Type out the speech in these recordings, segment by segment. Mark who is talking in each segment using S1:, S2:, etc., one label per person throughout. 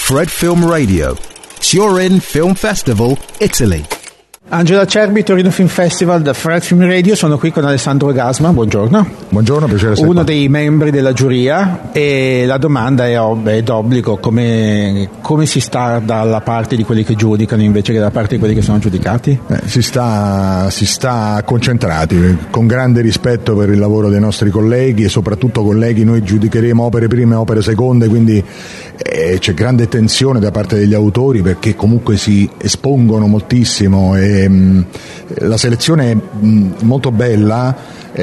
S1: Fred Film Radio, Turin Film Festival, Italy.
S2: Angela Cerbi, Torino Film Festival, da Fred Film Radio. Sono qui con Alessandro Gasma, buongiorno.
S3: Buongiorno, piacere essere
S2: uno
S3: qua.
S2: Dei membri della giuria, e la domanda è d'obbligo: come si sta dalla parte di quelli che giudicano invece che dalla parte di quelli che sono giudicati?
S3: Si sta concentrati, con grande rispetto per il lavoro dei nostri colleghi e soprattutto colleghi. Noi giudicheremo opere prime e opere seconde, quindi c'è grande tensione da parte degli autori, perché comunque si espongono moltissimo e la selezione è molto bella,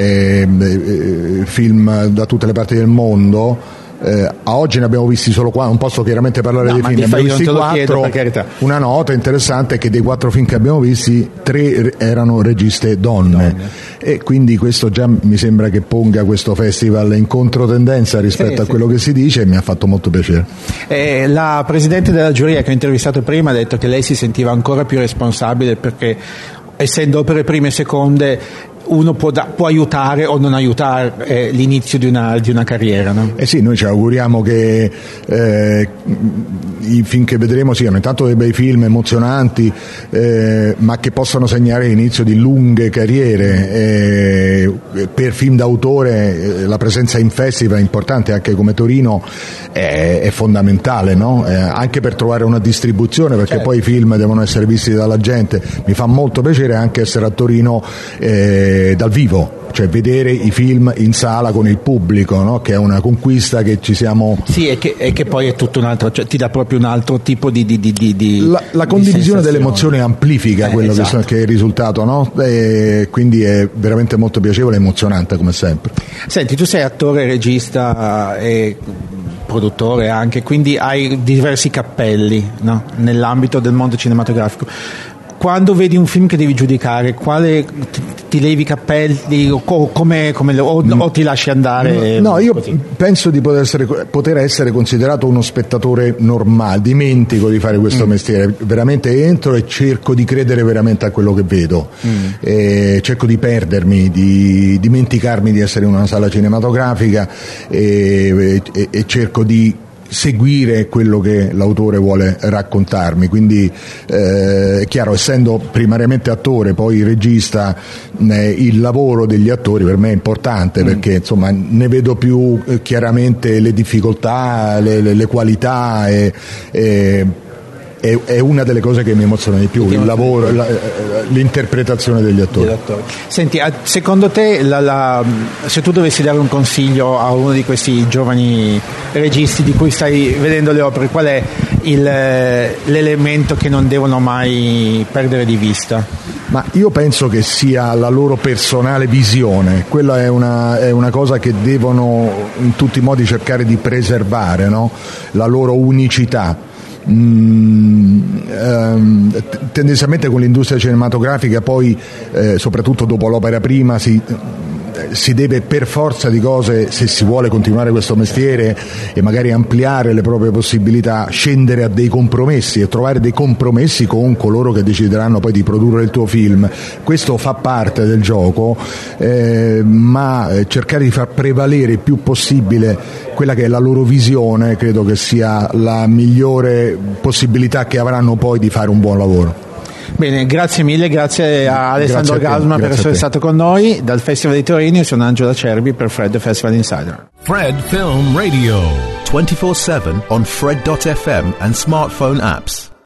S3: film da tutte le parti del mondo. A oggi ne abbiamo visti solo 4, non posso chiaramente parlare dei film, ne abbiamo visti 4. Una nota interessante è che dei 4 film che abbiamo visti 3 erano registe donne, e quindi questo già mi sembra che ponga questo festival in controtendenza rispetto a quello che si dice, e mi ha fatto molto piacere.
S2: La presidente della giuria che ho intervistato prima ha detto che lei si sentiva ancora più responsabile, perché essendo opere prime e seconde uno può aiutare o non aiutare l'inizio di una carriera, no?
S3: Sì, noi ci auguriamo che i film che vedremo siano intanto dei bei film emozionanti, ma che possano segnare l'inizio di lunghe carriere. Per film d'autore la presenza in festival è importante, anche come Torino è fondamentale, no? Anche per trovare una distribuzione, perché poi i film devono essere visti dalla gente. Mi fa molto piacere anche essere a Torino dal vivo, cioè vedere i film in sala con il pubblico, no? Che è una conquista che ci siamo.
S2: Sì, e che poi è tutto un altro, cioè ti dà proprio un altro tipo di
S3: la condivisione delle emozioni amplifica quello
S2: esatto.
S3: che è il risultato, no? Quindi è veramente molto piacevole e emozionante, come sempre.
S2: Senti, tu sei attore, regista e produttore anche, quindi hai diversi cappelli, no? Nell'ambito del mondo cinematografico. Quando vedi un film che devi giudicare, quale ti levi i cappelli o ti lasci andare?
S3: No, io penso di poter essere considerato uno spettatore normale, dimentico di fare questo mestiere, veramente entro e cerco di credere veramente a quello che vedo, cerco di perdermi, di dimenticarmi di essere in una sala cinematografica e cerco di seguire quello che l'autore vuole raccontarmi. Quindi è chiaro, essendo primariamente attore, poi regista, il lavoro degli attori per me è importante, perché insomma ne vedo più chiaramente le difficoltà, le qualità, è una delle cose che mi emoziona di più, il lavoro, l'interpretazione degli attori.
S2: Senti, secondo te se tu dovessi dare un consiglio a uno di questi giovani registi di cui stai vedendo le opere, qual è l'elemento che non devono mai perdere di vista?
S3: Ma io penso che sia la loro personale visione, quella è una cosa che devono in tutti i modi cercare di preservare, no? La loro unicità. Tendenzialmente con l'industria cinematografica poi soprattutto dopo l'opera prima si deve per forza di cose, se si vuole continuare questo mestiere e magari ampliare le proprie possibilità, scendere a dei compromessi e trovare dei compromessi con coloro che decideranno poi di produrre il tuo film. Questo fa parte del gioco, ma cercare di far prevalere il più possibile quella che è la loro visione credo che sia la migliore possibilità che avranno poi di fare un buon lavoro.
S2: Bene, grazie mille, grazie a Alessandro Gasma per essere stato con noi dal Festival di Torino. Io sono Angela Cerbi per Fred Festival Insider.
S1: Fred Film Radio, 24/7 on Fred.fm and smartphone apps.